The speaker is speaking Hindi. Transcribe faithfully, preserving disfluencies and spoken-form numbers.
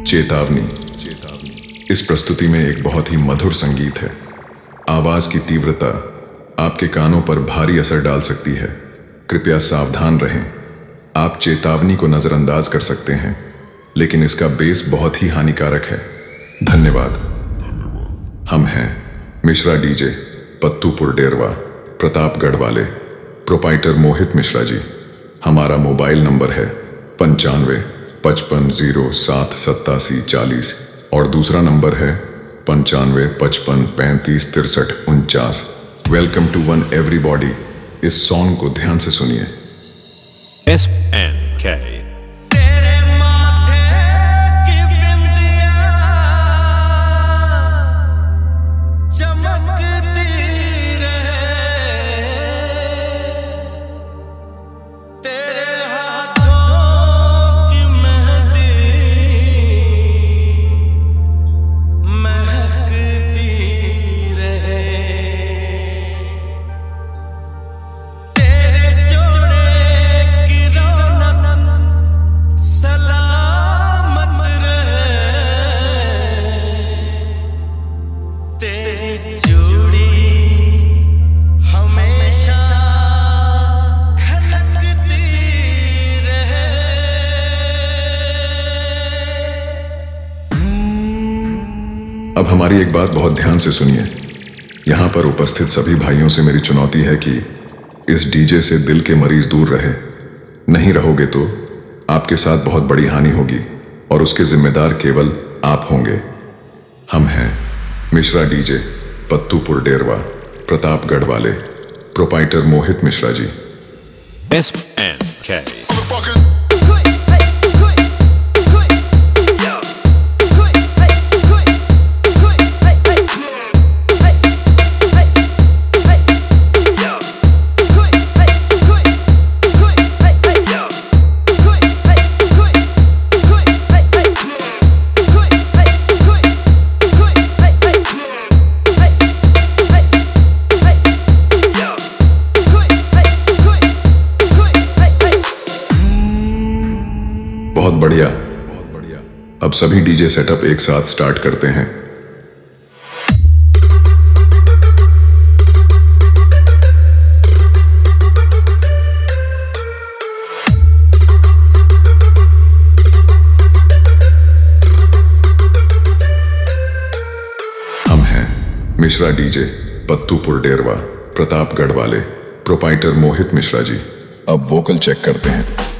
चेतावनी। इस प्रस्तुति में एक बहुत ही मधुर संगीत है। आवाज की तीव्रता आपके कानों पर भारी असर डाल सकती है। कृपया सावधान रहें। आप चेतावनी को नजरअंदाज कर सकते हैं, लेकिन इसका बेस बहुत ही हानिकारक है। धन्यवाद। हम हैं मिश्रा डीजे, पत्तूपुर डेरवा, प्रतापगढ़ वाले। प्रोपाइटर मोहित मिश्रा जी। हमारा मोबाइल नंबर है पंचानवे पचपन जीरो सात सत्तासी चालीस और दूसरा नंबर है पंचानवे पचपन पैंतीस तिरसठ उनचास। Welcome to one everybody. इस सॉन्ग को ध्यान से सुनिए। एस एन के अब हमारी एक बात बहुत ध्यान से सुनिए। यहाँ पर उपस्थित सभी भाइयों से मेरी चुनौती है कि इस डीजे से दिल के मरीज दूर रहे। नहीं रहोगे तो आपके साथ बहुत बड़ी हानि होगी और उसके जिम्मेदार केवल आप होंगे। हम हैं मिश्रा डीजे, पत्तूपुर डेरवा, प्रतापगढ़ वाले। Proprietor Mohit Mishra ji. S N के बहुत बढ़िया, बहुत बढ़िया। अब सभी डीजे सेटअप एक साथ स्टार्ट करते हैं। हम हैं मिश्रा डीजे, पत्तूपुर डेरवा, प्रतापगढ़ वाले। प्रोपाइटर मोहित मिश्रा जी। अब वोकल चेक करते हैं।